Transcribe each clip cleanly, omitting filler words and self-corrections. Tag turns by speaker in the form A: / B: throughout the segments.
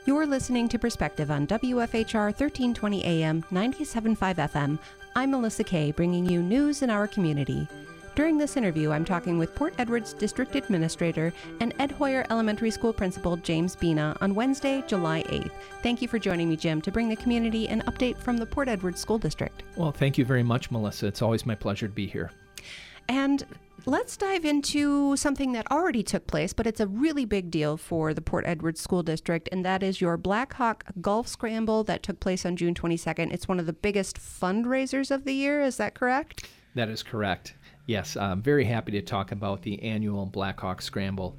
A: You're listening to Perspective on WFHR 1320 AM, 97.5 FM. I'm Melissa Kay, bringing you news in our community. During this interview, I'm talking with Port Edwards District Administrator and Ed Hoyer Elementary School Principal James Bina on Wednesday, July 8th. Thank you for joining me, Jim, to bring the community an update from the Port Edwards School District.
B: Well, thank you very much, Melissa. It's always my pleasure to be here.
A: And let's dive into something that already took place, but it's a really big deal for the Port Edwards School District, and that is your Blackhawk Golf Scramble that took place on June 22nd. It's one of the biggest fundraisers of the year. Is that correct?
B: That is correct. Yes, I'm very happy to talk about the annual Blackhawk Scramble.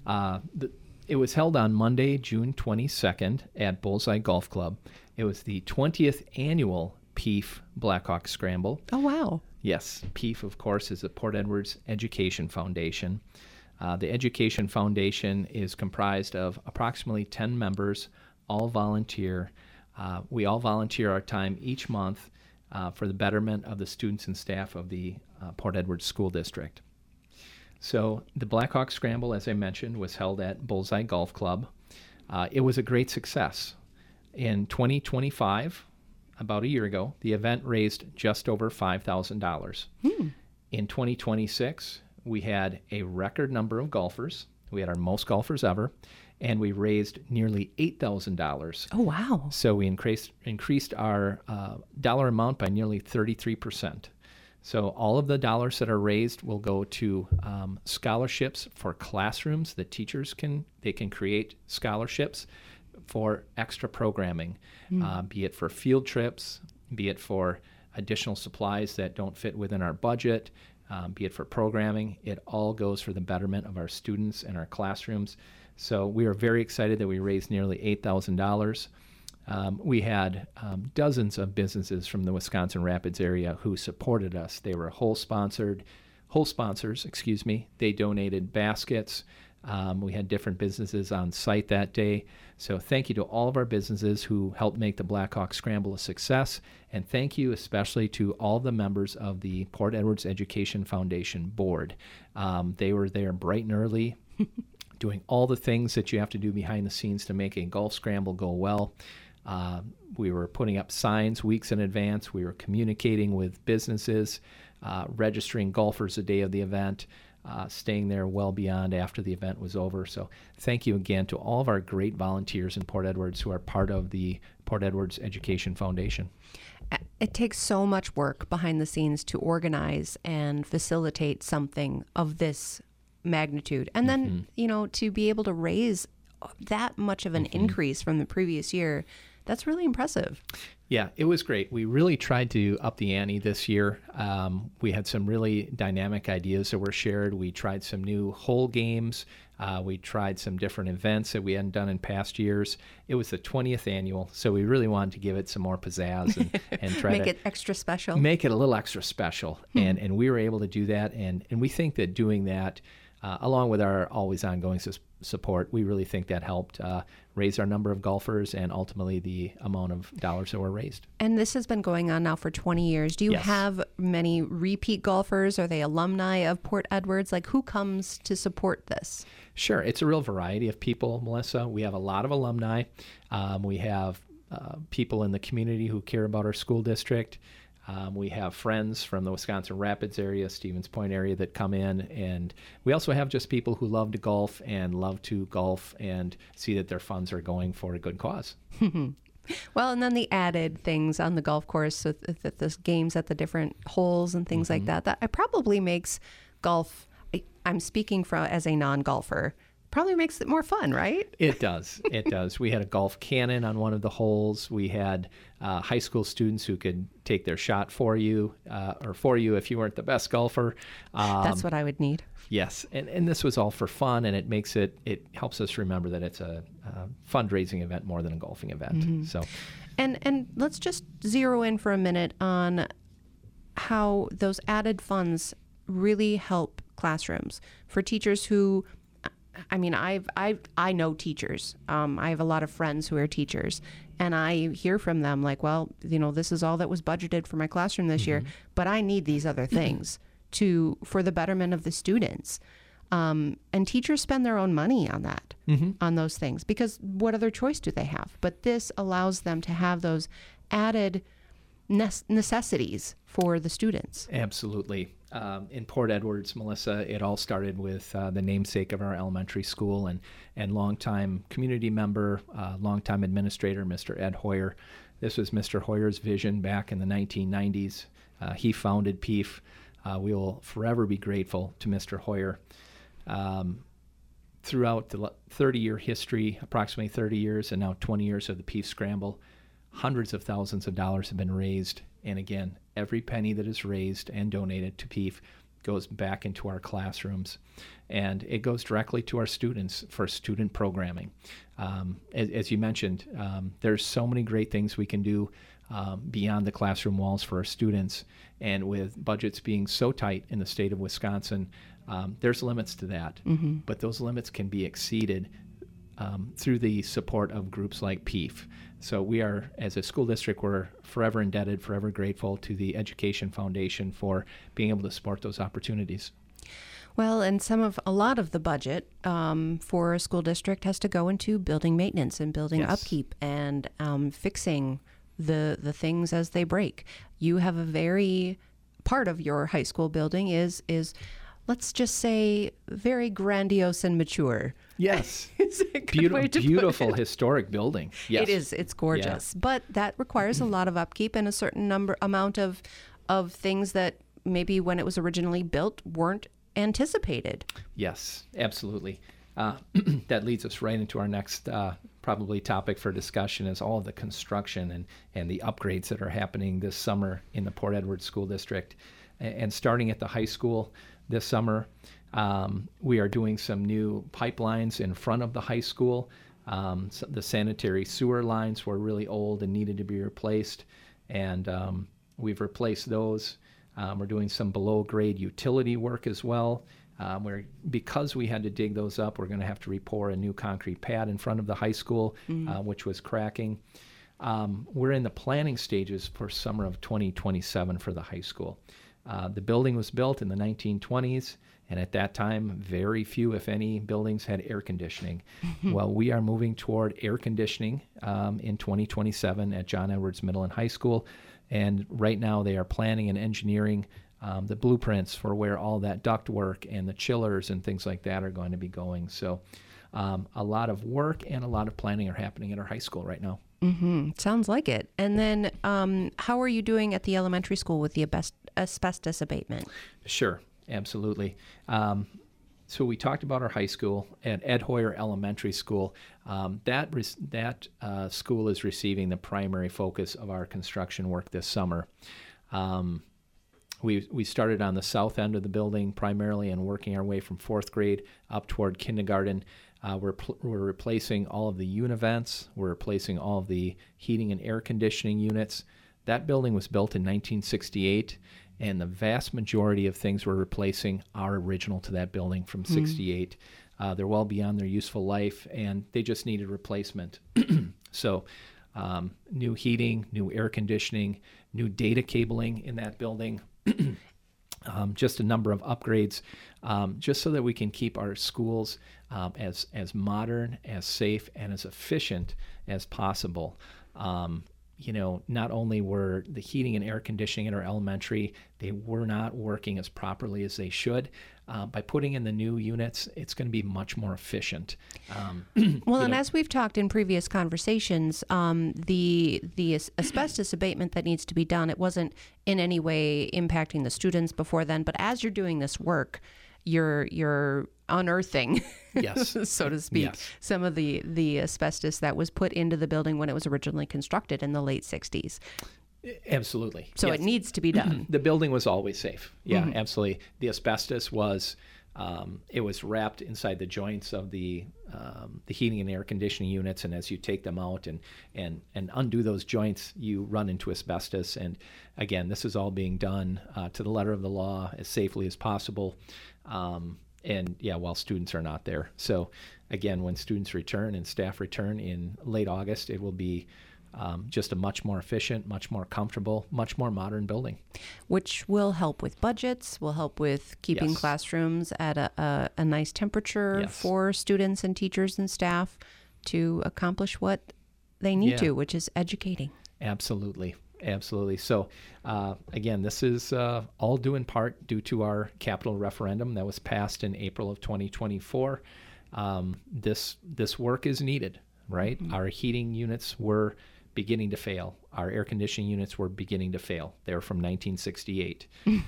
B: It was held on Monday, June 22nd at Bullseye Golf Club. It was the 20th annual PEEF Blackhawk Scramble.
A: Oh, wow.
B: Yes, PEEF, of course, is the Port Edwards Education Foundation. The Education Foundation is comprised of approximately 10 members, all volunteer. We all volunteer our time each month for the betterment of the students and staff of the Port Edwards School District. So the Blackhawk Scramble, as I mentioned, was held at Bullseye Golf Club. It was a great success. In 2025, about a year ago, the event raised just over $5,000. In 2026, we had a record number of golfers. We had our most golfers ever, and we raised nearly $8,000.
A: Oh, wow.
B: So we increased our dollar amount by nearly 33%. So all of the dollars that are raised will go to scholarships for classrooms. The teachers can create scholarships for extra programming, be it for field trips, be it for additional supplies that don't fit within our budget, be it for programming. It all goes for the betterment of our students and our classrooms. So we are very excited that we raised nearly $8,000. We had dozens of businesses from the Wisconsin Rapids area who supported us. They were whole sponsors. They donated baskets. We had different businesses on site that day. So thank you to all of our businesses who helped make the Blackhawk Scramble a success. And thank you especially to all the members of the Port Edwards Education Foundation board. They were there bright and early, doing all the things that you have to do behind the scenes to make a golf scramble go well. We were putting up signs weeks in advance. We were communicating with businesses, registering golfers the day of the event, staying there well beyond after the event was over. So thank you again to all of our great volunteers in Port Edwards who are part of the Port Edwards Education Foundation.
A: It takes so much work behind the scenes to organize and facilitate something of this magnitude. And then, to be able to raise that much of an increase from the previous year, that's really impressive.
B: Yeah, it was great. We really tried to up the ante this year. We had some really dynamic ideas that were shared. We tried some new hole games. We tried some different events that we hadn't done in past years. It was the 20th annual, so we really wanted to give it some more pizzazz and try
A: make it extra special.
B: Make it a little extra special. And we were able to do that. And we think that doing that, along with our always ongoing support, we really think that helped raise our number of golfers and ultimately the amount of dollars that were raised.
A: And this has been going on now for 20 years. Do you have many repeat golfers? Are they alumni of Port Edwards? Like, who comes to support this?
B: Sure. It's a real variety of people, Melissa. We have a lot of alumni. We have people in the community who care about our school district. We have friends from the Wisconsin Rapids area, Stevens Point area that come in, and we also have just people who love to golf and see that their funds are going for a good cause.
A: Well, and then the added things on the golf course, so that the games at the different holes and things like that, it probably makes golf, I'm speaking as a non-golfer, probably makes it more fun, right?
B: It does. It does. We had a golf cannon on one of the holes. We had high school students who could take their shot for you if you weren't the best golfer.
A: That's what I would need.
B: Yes. And this was all for fun, and it helps us remember that it's a fundraising event more than a golfing event. So,
A: And let's just zero in for a minute on how those added funds really help classrooms for teachers who, I mean, I know teachers. I have a lot of friends who are teachers, and I hear from them like, well, this is all that was budgeted for my classroom this year, but I need these other things for the betterment of the students. And teachers spend their own money on that, on those things, because what other choice do they have? But this allows them to have those added necessities for the students.
B: Absolutely. In Port Edwards, Melissa, it all started with the namesake of our elementary school and longtime community member, longtime administrator, Mr. Ed Hoyer. This was Mr. Hoyer's vision back in the 1990s. He founded PEEF. We will forever be grateful to Mr. Hoyer. Throughout the 30-year history, approximately 30 years, and now 20 years of the PEEF Scramble, hundreds of thousands of dollars have been raised. And again, every penny that is raised and donated to PEEF goes back into our classrooms. And it goes directly to our students for student programming. As you mentioned, there's so many great things we can do beyond the classroom walls for our students. And with budgets being so tight in the state of Wisconsin, there's limits to that. But those limits can be exceeded through the support of groups like PEEF. So we are, as a school district, we're forever indebted, forever grateful to the Education Foundation for being able to support those opportunities.
A: Well, and a lot of the budget for a school district has to go into building maintenance and building upkeep and fixing the things as they break. You have part of your high school building is let's just say very grandiose and mature.
B: Yes.
A: Beautiful
B: Beautiful historic building. Yes.
A: It is. It's gorgeous. Yeah. But that requires a lot of upkeep and a certain amount of things that maybe when it was originally built weren't anticipated.
B: Yes, absolutely. That leads us right into our next probably topic for discussion is all of the construction and the upgrades that are happening this summer in the Port Edwards School District. And starting at the high school this summer, we are doing some new pipelines in front of the high school. So the sanitary sewer lines were really old and needed to be replaced, and we've replaced those. We're doing some below-grade utility work as well. Because we had to dig those up, we're going to have to repour a new concrete pad in front of the high school, which was cracking. We're in the planning stages for summer of 2027 for the high school. The building was built in the 1920s, and at that time, very few, if any, buildings had air conditioning. Well, we are moving toward air conditioning in 2027 at John Edwards Middle and High School, and right now they are planning and engineering the blueprints for where all that duct work and the chillers and things like that are going to be going. So a lot of work and a lot of planning are happening at our high school right now.
A: Sounds like it. And then how are you doing at the elementary school with the asbestos abatement?
B: Sure, absolutely. So we talked about our high school at Ed Hoyer Elementary School. That school is receiving the primary focus of our construction work this summer. We started on the south end of the building primarily and working our way from fourth grade up toward kindergarten. We're replacing all of the univents. We're replacing all of the heating and air conditioning units. That building was built in 1968, and the vast majority of things we're replacing are original to that building from 68. They're well beyond their useful life, and they just needed replacement. So new heating, new air conditioning, new data cabling in that building. Just a number of upgrades, just so that we can keep our schools as modern, as safe, and as efficient as possible. Not only were the heating and air conditioning in our elementary, they were not working as properly as they should. By putting in the new units, it's going to be much more efficient.
A: And as we've talked in previous conversations, the asbestos abatement that needs to be done, it wasn't in any way impacting the students before then. But as you're doing this work, you're unearthing,
B: yes,
A: so to speak,
B: yes,
A: some of the asbestos that was put into the building when it was originally constructed in the late 60s.
B: Absolutely.
A: So
B: yes.
A: It needs to be done.
B: The building was always safe. Yeah, absolutely. The asbestos was it was wrapped inside the joints of the heating and air conditioning units, and as you take them out and undo those joints, you run into asbestos. And again, this is all being done to the letter of the law as safely as possible. While students are not there. So again, when students return and staff return in late August, it will be just a much more efficient, much more comfortable, much more modern building.
A: Which will help with budgets, will help with keeping
B: Yes.
A: classrooms at a nice temperature
B: Yes.
A: for students and teachers and staff to accomplish what they need
B: Yeah.
A: to, which is educating.
B: Absolutely. Absolutely. So, again, this is all due in part due to our capital referendum that was passed in April of 2024. This work is needed, right? Our heating units were beginning to fail. Our air conditioning units were beginning to fail. They were from 1968.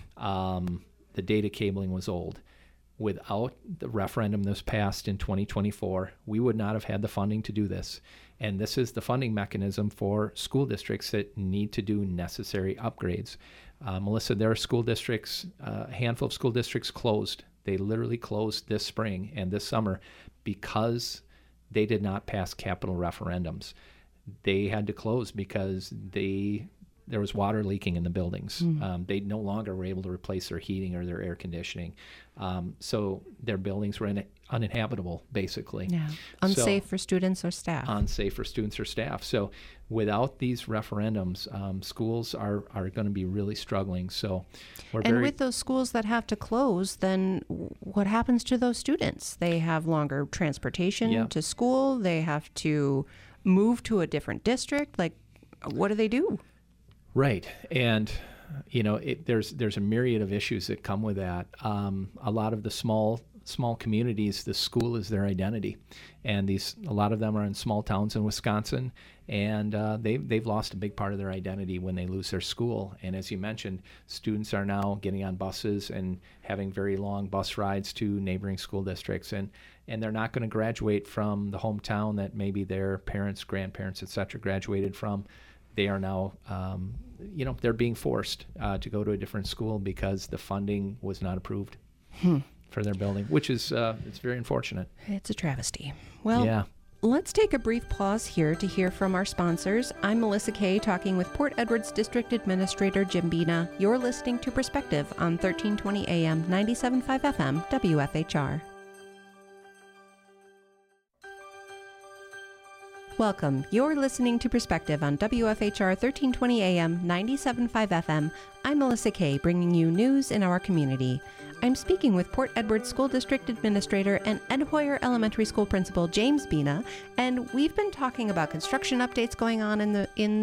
B: The data cabling was old. Without the referendum that was passed in 2024, we would not have had the funding to do this. And this is the funding mechanism for school districts that need to do necessary upgrades. Melissa, there are school districts, a handful of school districts closed. They literally closed this spring and this summer because they did not pass capital referendums. They had to close because there was water leaking in the buildings. They no longer were able to replace their heating or their air conditioning. So their buildings were uninhabitable, basically.
A: Yeah. Unsafe for students or staff.
B: Unsafe for students or staff. So without these referendums, schools are going to be really struggling. So
A: with those schools that have to close, then what happens to those students? They have longer transportation to school. They have to move to a different district. Like, what do they do?
B: Right. And, there's a myriad of issues that come with that. A lot of the small communities, the school is their identity. And a lot of them are in small towns in Wisconsin, and they've lost a big part of their identity when they lose their school. And as you mentioned, students are now getting on buses and having very long bus rides to neighboring school districts. And they're not going to graduate from the hometown that maybe their parents, grandparents, et cetera, graduated from. They are now, they're being forced to go to a different school because the funding was not approved for their building, which is it's very unfortunate.
A: It's a travesty. Well, let's take a brief pause here to hear from our sponsors. I'm Melissa Kay, talking with Port Edwards District Administrator Jim Bina. You're listening to Perspective on 1320 AM, 97.5 FM, WFHR. Welcome. You're listening to Perspective on WFHR 1320 AM, 97.5 FM. I'm Melissa Kay, bringing you news in our community. I'm speaking with Port Edwards School District Administrator and Ed Hoyer Elementary School Principal James Bina, and we've been talking about construction updates going on in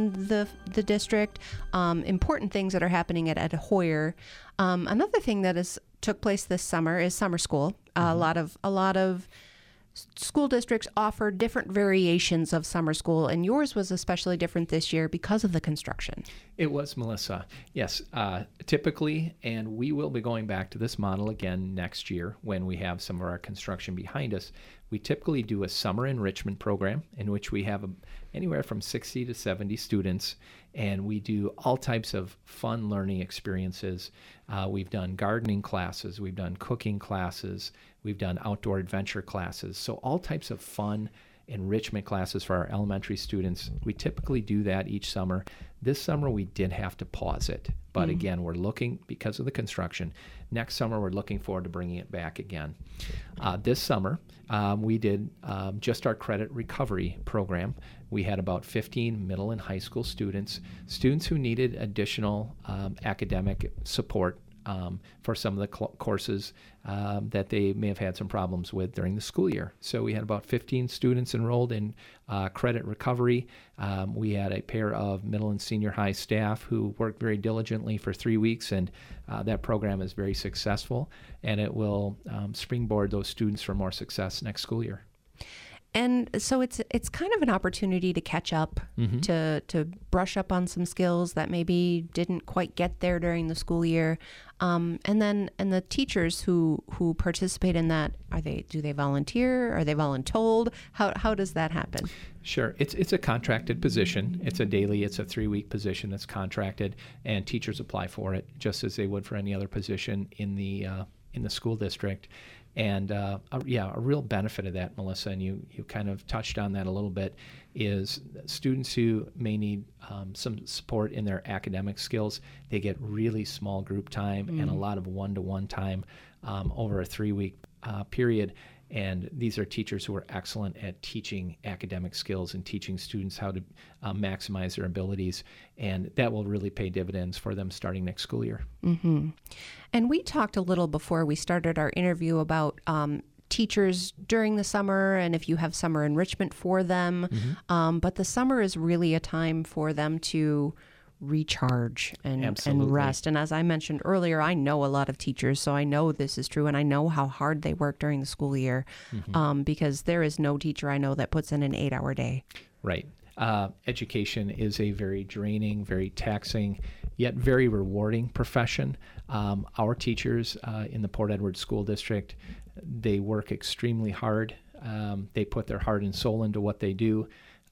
A: the district, important things that are happening at Ed Hoyer. Another thing that took place this summer is summer school. A lot of school districts offer different variations of summer school, and yours was especially different this year because of the construction.
B: It was, Melissa. Yes, typically, and we will be going back to this model again next year when we have some of our construction behind us. We typically do a summer enrichment program in which we have anywhere from 60 to 70 students, and we do all types of fun learning experiences. We've done gardening classes, we've done cooking classes, we've done outdoor adventure classes. So all types of fun enrichment classes for our elementary students. We typically do that each summer. This summer we did have to pause it. But again, we're looking, because of the construction, next summer we're looking forward to bringing it back again. This summer we did just our credit recovery program. We had about 15 middle and high school students who needed additional academic support for some of the courses that they may have had some problems with during the school year. So we had about 15 students enrolled in credit recovery. We had a pair of middle and senior high staff who worked very diligently for 3 weeks, and that program is very successful, and it will springboard those students for more success next school year.
A: And so it's kind of an opportunity to catch up, to brush up on some skills that maybe didn't quite get there during the school year. And the teachers who participate in that, do they volunteer? Are they voluntold? How does that happen?
B: Sure. It's a contracted position. It's a 3-week position that's contracted, and teachers apply for it just as they would for any other position in the school district. And a real benefit of that, Melissa, and you kind of touched on that a little bit, is students who may need some support in their academic skills. They get really small group time and a lot of one-to-one time over a 3-week period. And these are teachers who are excellent at teaching academic skills and teaching students how to maximize their abilities. And that will really pay dividends for them starting next school year.
A: Mm-hmm. And we talked a little before we started our interview about teachers during the summer and if you have summer enrichment for them. But the summer is really a time for them to recharge and rest. And as I mentioned earlier, I know a lot of teachers, so I know this is true, and I know how hard they work during the school year because there is no teacher I know that puts in an 8-hour day.
B: Right. Education is a very draining, very taxing, yet very rewarding profession. Our teachers in the Port Edwards School District, they work extremely hard. They put their heart and soul into what they do.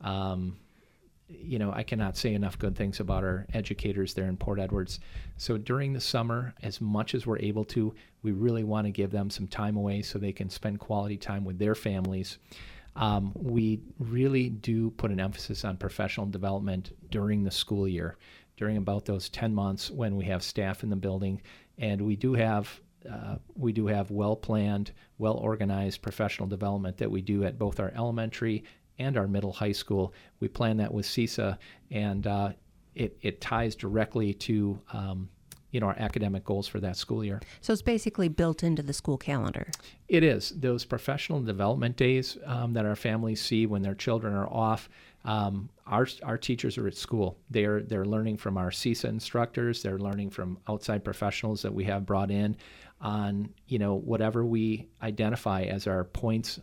B: I cannot say enough good things about our educators there in Port Edwards. So during the summer, as much as we're able to, we really want to give them some time away so they can spend quality time with their families. We really do put an emphasis on professional development during the school year, during about those 10 months when we have staff in the building, and we do have well-planned, well-organized professional development that we do at both our elementary and our middle high school. We plan that with CESA, and it ties directly to our academic goals for that school year.
A: So it's basically built into the school calendar.
B: It is. Those professional development days that our families see when their children are off, our teachers are at school. They're learning from our CESA instructors. They're learning from outside professionals that we have brought in on whatever we identify as our points,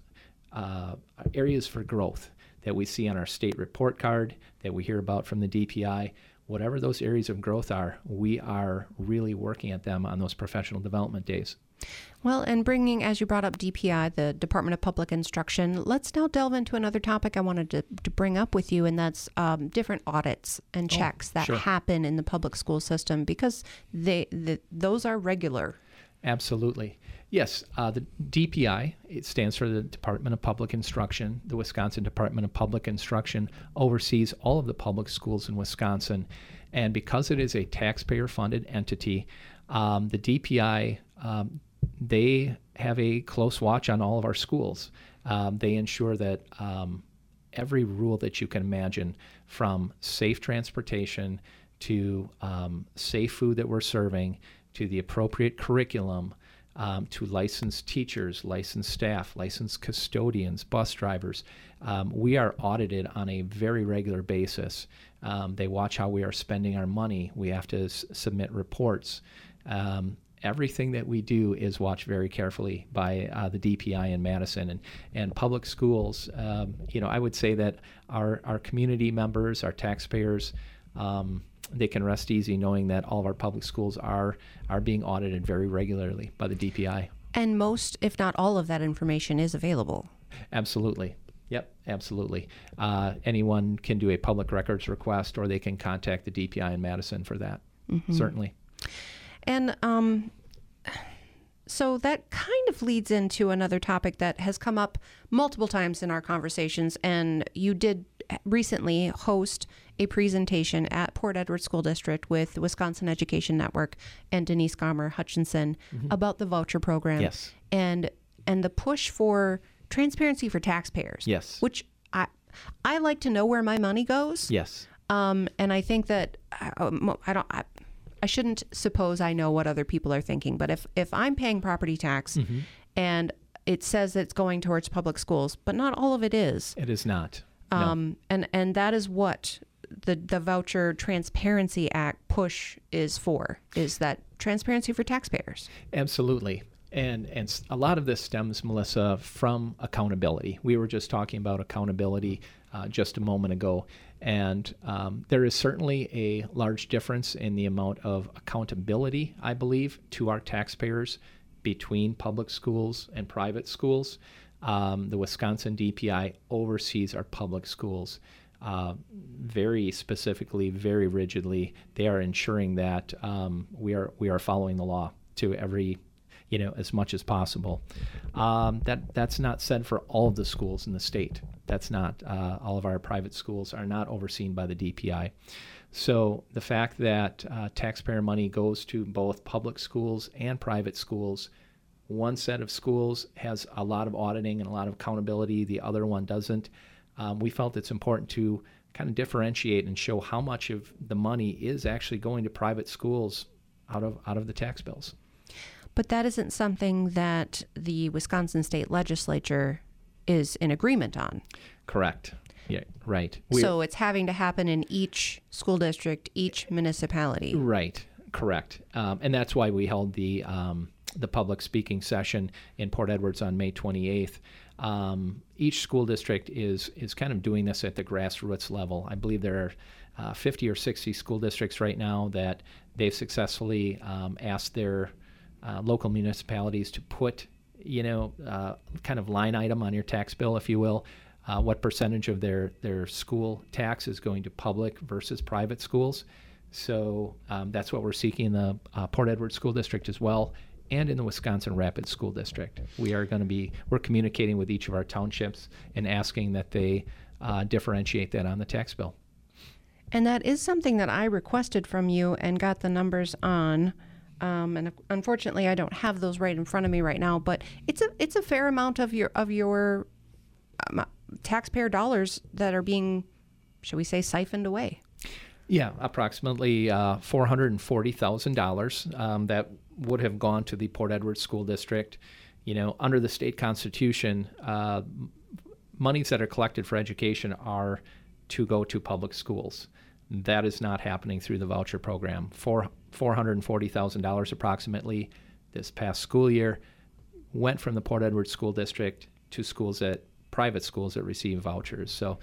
B: areas for growth that we see on our state report card, that we hear about from the DPI. Whatever those areas of growth are, we are really working at them on those professional development days.
A: Well, and bringing, as you brought up DPI, the Department of Public Instruction, let's now delve into another topic I wanted to bring up with you, and that's different audits and checks that happen in the public school system, because those are regular.
B: Absolutely. Yes, the DPI, it stands for the Department of Public Instruction. The Wisconsin Department of Public Instruction oversees all of the public schools in Wisconsin. And because it is a taxpayer-funded entity, the DPI, they have a close watch on all of our schools. They ensure that every rule that you can imagine, from safe transportation to safe food that we're serving, to the appropriate curriculum, to licensed teachers, licensed staff, licensed custodians, bus drivers. We are audited on a very regular basis. They watch how we are spending our money. We have to submit reports. Everything that we do is watched very carefully by the DPI in Madison and public schools. I would say that our community members, our taxpayers, they can rest easy knowing that all of our public schools are being audited very regularly by the DPI.
A: And most, if not all of that information is available.
B: Absolutely. Yep, absolutely. Anyone can do a public records request, or they can contact the DPI in Madison for that. Certainly.
A: And so that kind of leads into another topic that has come up multiple times in our conversations, and you did recently host a presentation at Port Edwards School District with the Wisconsin Education Network and Denise Garmer Hutchinson about the voucher program.
B: Yes.
A: And the push for transparency for taxpayers.
B: Yes.
A: Which I like to know where my money goes.
B: Yes.
A: And I think that I shouldn't suppose I know what other people are thinking, but if I'm paying property tax and it says it's going towards public schools, but not all of it is.
B: It is not.
A: No. And that is what the Voucher Transparency Act push is for, is that transparency for taxpayers.
B: Absolutely. And a lot of this stems, Melissa, from accountability. We were just talking about accountability just a moment ago. And there is certainly a large difference in the amount of accountability, I believe, to our taxpayers between public schools and private schools. The Wisconsin DPI oversees our public schools very specifically, very rigidly. They are ensuring that we are following the law to every, as much as possible. That's not said for all of the schools in the state. That's not, all of our private schools are not overseen by the DPI. So the fact that taxpayer money goes to both public schools and private schools one set of schools has a lot of auditing and a lot of accountability, the other one doesn't. We felt it's important to kind of differentiate and show how much of the money is actually going to private schools out of the tax bills.
A: But that isn't something that the Wisconsin State Legislature is in agreement on.
B: Correct. Yeah, right.
A: So it's having to happen in each school district, each municipality.
B: Right. Correct. And that's why we held the public speaking session in Port Edwards on May 28th. Each school district is kind of doing this at the grassroots level. I believe there are 50 or 60 school districts right now that they've successfully asked their local municipalities to put, kind of line item on your tax bill, if you will, what percentage of their school tax is going to public versus private schools. So that's what we're seeking in the Port Edwards School District as well, and in the Wisconsin Rapids School District. We're communicating with each of our townships and asking that they differentiate that on the tax bill.
A: And that is something that I requested from you and got the numbers on. And unfortunately, I don't have those right in front of me right now. But it's a fair amount of your taxpayer dollars that are being, shall we say, siphoned away.
B: Yeah, approximately $440,000 that would have gone to the Port Edwards School District. Under the state constitution, monies that are collected for education are to go to public schools. That is not happening through the voucher program. $440,000 approximately this past school year went from the Port Edwards School District to private schools that receive vouchers. So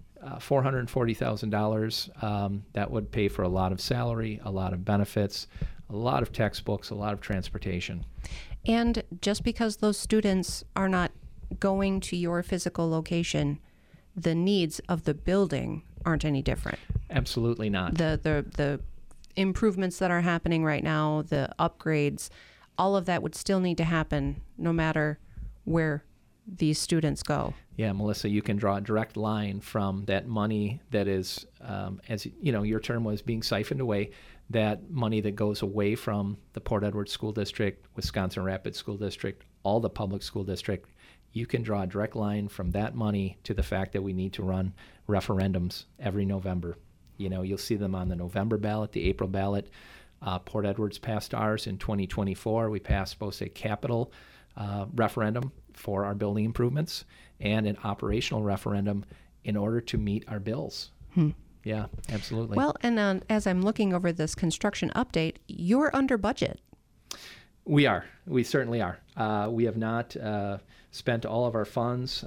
B: $440,000, that would pay for a lot of salary, a lot of benefits, a lot of textbooks, a lot of transportation.
A: And just because those students are not going to your physical location, the needs of the building aren't any different.
B: Absolutely not.
A: The improvements that are happening right now, the upgrades, all of that would still need to happen no matter where these students go.
B: Yeah, Melissa, you can draw a direct line from that money that is, as your term was, being siphoned away, that money that goes away from the Port Edwards School District, Wisconsin Rapids School District, all the public school district. You can draw a direct line from that money to the fact that we need to run referendums every November. You'll see them on the November ballot, the April ballot. Port Edwards passed ours in 2024. We passed both a capital referendum for our building improvements and an operational referendum in order to meet our bills. Yeah, absolutely.
A: Well, and as I'm looking over this construction update, you're under budget.
B: We are. We certainly are. We have not spent all of our funds.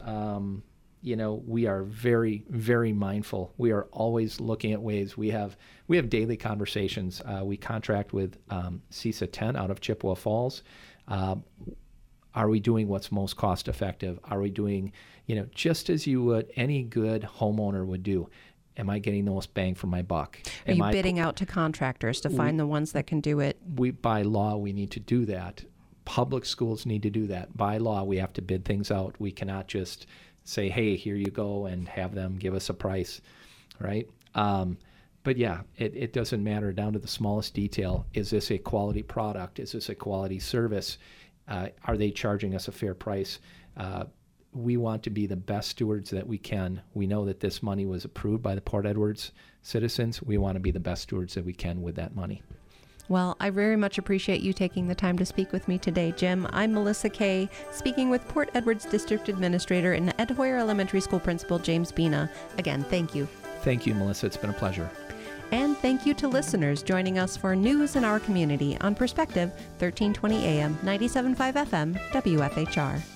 B: We are very, very mindful. We are always looking at ways. We have daily conversations. We contract with CISA 10 out of Chippewa Falls. Are we doing what's most cost effective? Are we doing, just as you would, any good homeowner would do? Am I getting the most bang for my buck?
A: Are you bidding out to contractors to find the ones that can do it?
B: By law, we need to do that. Public schools need to do that. By law, we have to bid things out. We cannot just say, hey, here you go, and have them give us a price, right? But yeah, it doesn't matter down to the smallest detail. Is this a quality product? Is this a quality service? Are they charging us a fair price? We want to be the best stewards that we can. We know that this money was approved by the Port Edwards citizens. We want to be the best stewards that we can with that money.
A: Well, I very much appreciate you taking the time to speak with me today, Jim. I'm Melissa Kay, speaking with Port Edwards District Administrator and Ed Hoyer Elementary School Principal James Bina. Again, thank you.
B: Thank you, Melissa. It's been a pleasure.
A: And thank you to listeners joining us for news in our community on Perspective, 1320 AM, 97.5 FM, WFHR.